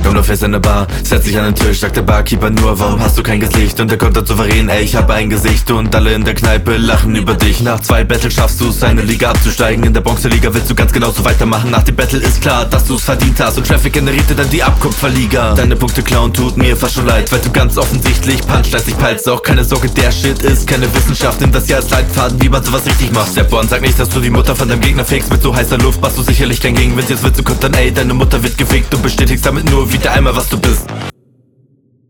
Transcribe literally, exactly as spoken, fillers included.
Komm nur fest in der Bar, setz dich an den Tisch, sagt der Barkeeper nur, warum hast du kein Gesicht? Und der kontert souverän, ey, ich hab ein Gesicht. Und alle in der Kneipe lachen über dich. Nach zwei Battles schaffst du's, eine Liga abzusteigen. In der Bronzeliga willst du ganz genauso weitermachen. Nach dem Battle ist klar, dass du's verdient hast. Und Traffic generierte dann die Abkupferliga. Deine Punkte klauen tut mir fast schon leid, weil du ganz offensichtlich punchlist, ich peilst auch. Keine Sorge, der Shit ist keine Wissenschaft. Nimm das ja als Leitfaden, wie man sowas richtig macht. Step one, sag nicht, dass du die Mutter von deinem Gegner fegst. Mit so heißer Luft machst du sicherlich kein Gegenwind. Jetzt willst du kontern, ey, deine Mutter wird gefickt. Du bestätigst damit nur wieder einmal, was du bist.